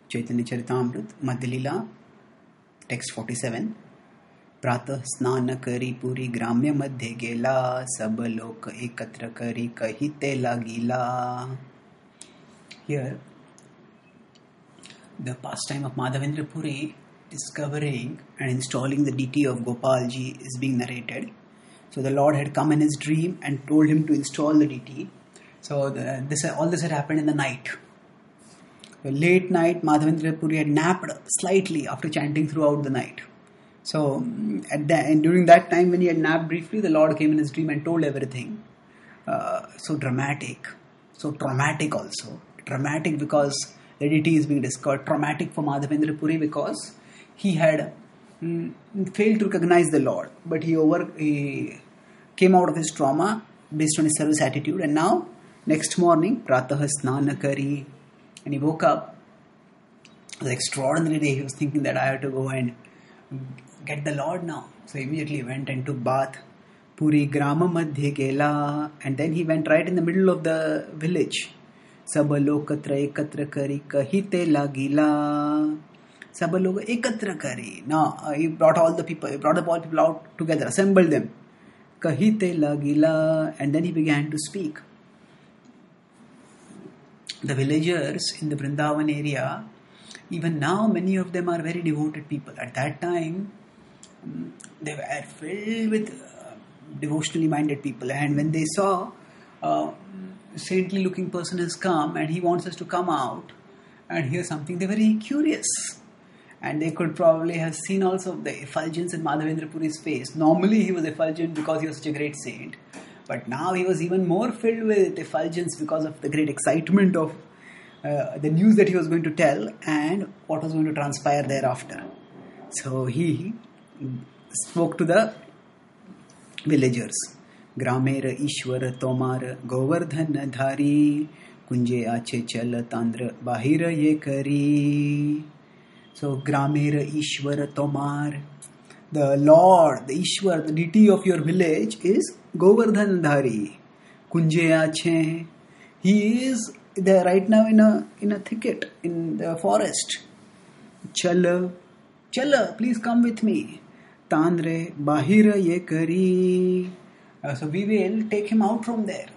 चैतन्य चरितामृत मध्य लीला text 47. प्रातः स्नान करी पुरी ग्राम्य मध्ये गेला, सब लोक एकत्र करी कहिते लागिला. Here, the pastime of Madhavendra Puri discovering and installing the deity of Gopalji is being narrated. So the Lord had come in his dream and told him to install the deity. So all this had happened in the night. Late night, Madhavendra Puri had napped slightly after chanting throughout the night. So, during that time when he had napped briefly, the Lord came in his dream and told everything. So dramatic, so traumatic also. Dramatic because the deity is being discovered. Traumatic for Madhavendra Puri because he had failed to recognize the Lord. But he came out of his trauma based on his service attitude. And now, next morning, Pratah Snana Kari. And he woke up. It was an extraordinary day. He was thinking that I have to go and get the Lord now. So immediately went and took bath. Puri Grama Madhya Gela. And then he went right in the middle of the village. Sabalokatra ekatra kari kahite lagila. Sabaloka ekatra kari. Now he brought all the people, he brought all the people out together, assembled them. Kahite lagila. And then he began to speak. The villagers in the Vrindavan area, even now many of them are very devoted people. At that time, they were filled with devotionally minded people. And when they saw a saintly looking person has come and he wants us to come out and hear something, they were very curious. And they could probably have seen also the effulgence in Madhavendra Puri's face. Normally he was effulgent because he was such a great saint. But now he was even more filled with effulgence because of the great excitement of the news that he was going to tell and what was going to transpire thereafter. So he spoke to the villagers. Gramera Ishwara Tomar Govardhan Dhari Kunje Ache Chal Tandra Bahira Ye Kari. So Gramera Ishwara Tomar, the Lord, the Ishwar, the deity of your village is Govardhan Dhari. Kunje Ache. He is there right now in a thicket in the forest. Chala, please come with me. Tandre Bahira Ye Kari. So we will take him out from there.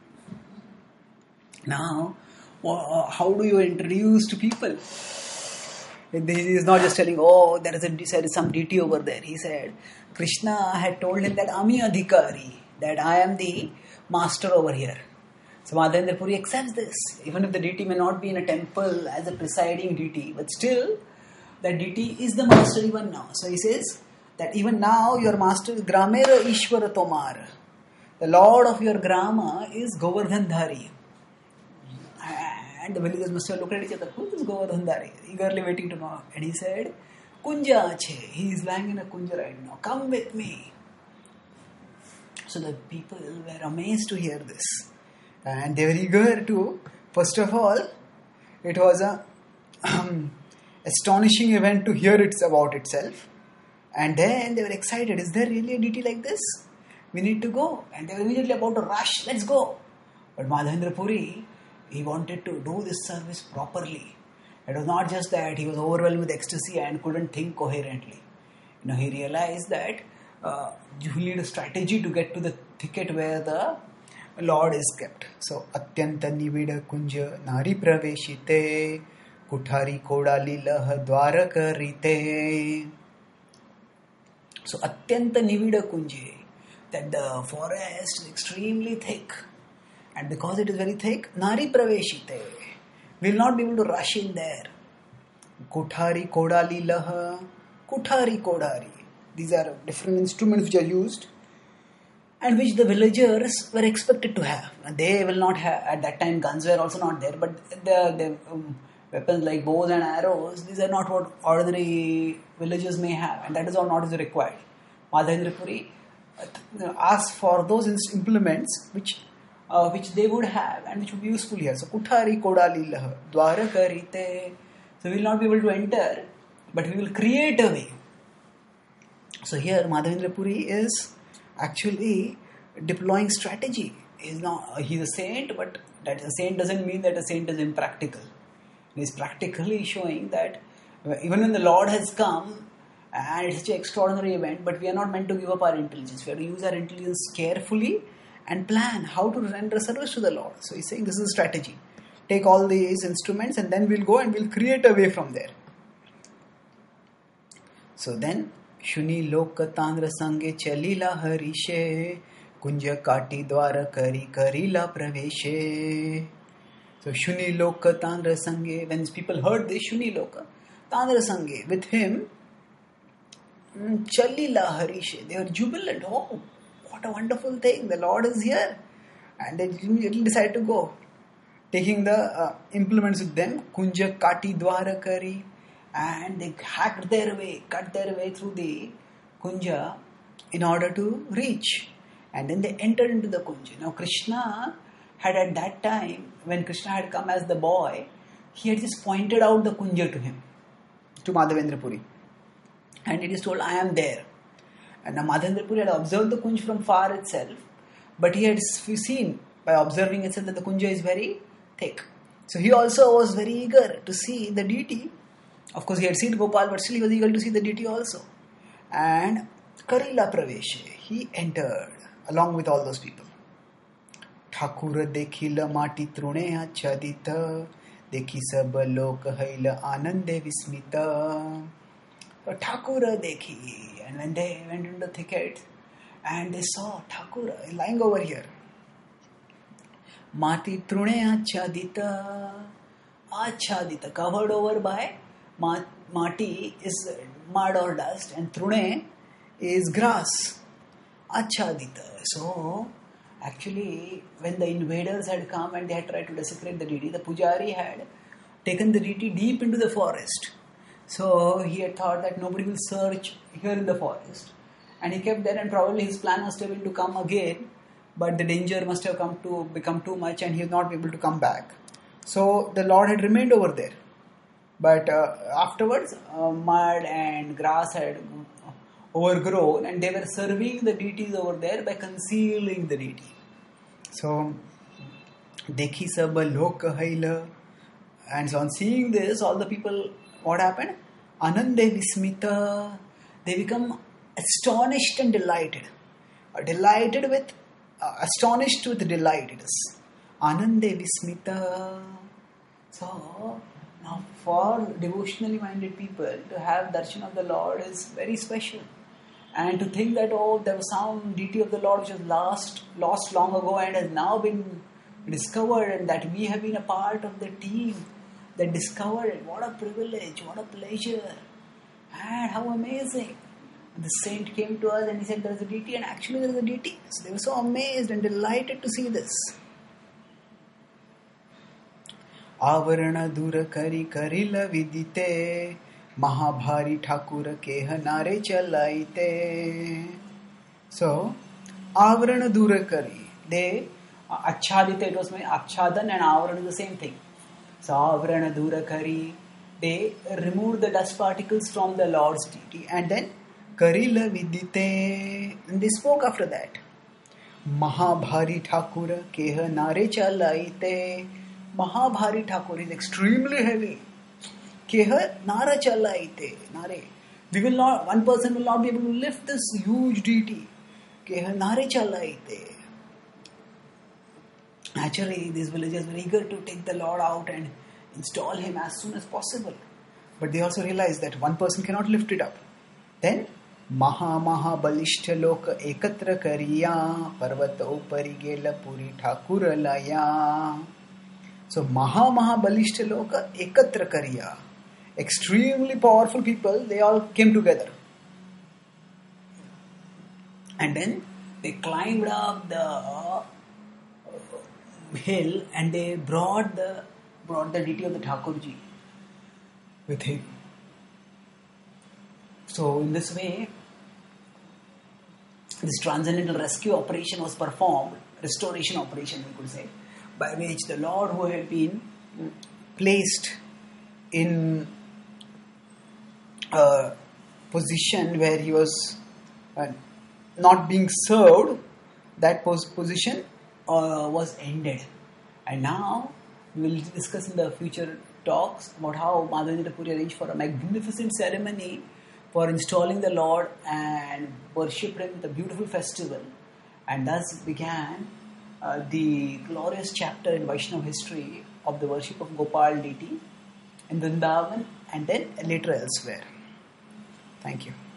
Now, how do you introduce to people? He is not just telling, there is some deity over there. He said, Krishna had told him that Ami Adhikari, that I am the master over here. So Madhavendra Puri accepts this. Even if the deity may not be in a temple as a presiding deity, but still, that deity is the master even now. So he says that even now your master is Gramera Ishwara Tomar. The Lord of your Grama is Govardhan Dhari. And the villagers must have looked at each other. Who is Govardhan Dhari? Eagerly waiting to know. And he said, Kunja Ache. He is lying in a kunja right now. Come with me. So the people were amazed to hear this. And they were eager to, first of all, it was a astonishing event to hear it about itself. And then they were excited. Is there really a deity like this? We need to go. And they were immediately about to rush. Let's go. But Madhavendra Puri, he wanted to do this service properly. It was not just that he was overwhelmed with ecstasy and couldn't think coherently. He realized that you need a strategy to get to the thicket where the Lord is kept. So, Atyanta Nivida Kunja Nari Praveshite Kuthari Kodali Lah Dwarakarite. So, Atyanta Nivida Kunja, that the forest is extremely thick. And because it is very thick, Nari Praveshite, we will not be able to rush in there. Kuthari Kodali Lah, Kuthari Kodari. These are different instruments which are used and which the villagers were expected to have. They will not have, at that time guns were also not there, but the weapons like bows and arrows, these are not what ordinary villagers may have, and that is all not is required. Madhavendra Puri asked for those implements which they would have and which would be useful here. So, Kuthari Kodali Lah, Dwarakarite. So, we will not be able to enter, but we will create a way. So, here Madhavendra Puri is actually deploying strategy. He's a saint, but that a saint doesn't mean that a saint is impractical. He's practically showing that even when the Lord has come, and it's such an extraordinary event, but we are not meant to give up our intelligence. We have to use our intelligence carefully and plan how to render service to the Lord. So he's saying this is a strategy. Take all these instruments and then we'll go and we'll create a way from there. So then, Shuni Loka Tandra Sange Chalila Harishe Kunja Kati Dwara Kari Karila Praveshe. So Shuni Loka Tandra Sange, when people heard this, Shuni Loka Tandra Sange, with him, Chalila Harishe, they were jubilant. Oh, what a wonderful thing, the Lord is here. And they immediately decided to go. Taking the implements with them, Kunja Kati Dwara Kari, and they cut their way through the Kunja in order to reach. And then they entered into the Kunja. Now Krishna had at that time, when Krishna had come as the boy, he had just pointed out the Kunja to him, to Madhavendra Puri. And it is told, I am there. And now Madhavendra Puri had observed the Kunj from far itself, but he had seen by observing itself that the Kunja is very thick. So he also was very eager to see the deity. Of course, he had seen Gopal, but still he was eager to see the deity also. And Karila Praveshe, he entered along with all those people. Thakura dekhila mati trune achadita, dekhi sab lok haila anande vismita. So Thakura dekhi, and when they went into the thicket and they saw Thakura lying over here, Mati trune achadita, covered over by mati is mud or dust, and trune is grass. Achadita. So actually, when the invaders had come and they had tried to desecrate the deity, the pujari had taken the deity deep into the forest. So he had thought that nobody will search here in the forest, and he kept there, and probably his plan must have been to come again, but the danger must have become too much and he was not able to come back. So the Lord had remained over there, but afterwards mud and grass had overgrown and they were serving the deities over there by concealing the deity. So Dekhi sab lok haila, and so on seeing this, all the people, what happened? Anande vismita, they become astonished and delighted. Astonished with delight it is. Anande vismita. So now for devotionally minded people, to have darshan of the Lord is very special. And to think that, there was some deity of the Lord which was lost long ago and has now been discovered, and that we have been a part of the team that discovered it. What a privilege, what a pleasure, and how amazing. The saint came to us and he said there is a deity, and actually there is a deity. So they were so amazed and delighted to see this. Avarana dura kari karila vidite, Mahabhari Thakura keha nare chalaite. So, Avarana dura kari. They, Achadita, it was my Achadan and Avarana is the same thing. So, Avarana dura kari, they removed the dust particles from the Lord's deity, and then Karila vidite, and they spoke after that. Mahabhari Thakura keha nare chalaite. Mahabhari Thakur is extremely heavy. Keha nara chalaite. Nare. One person will not be able to lift this huge deity. Keha nare chalaite. Naturally, these villagers were eager to take the Lord out and install him as soon as possible. But they also realized that one person cannot lift it up. Then, Maha Balishta Loka Ekatra Kariya Parvata Upari Gela Puri Thakura Laya. So Maha Balishta Loka Ekatra Kariya. Extremely powerful people, they all came together. And then they climbed up the hill and they brought the deity of the Thakurji with him. So in this way, this transcendental rescue operation was performed, restoration operation we could say, by which the Lord, who had been placed in a position where he was not being served, that position was ended. And now we will discuss in the future talks about how Madhavendra Puri arranged for a magnificent ceremony for installing the Lord and worshipped him with a beautiful festival. And thus began the glorious chapter in Vaishnava history of the worship of Gopal deity in Vrindavan and then later elsewhere. Thank you.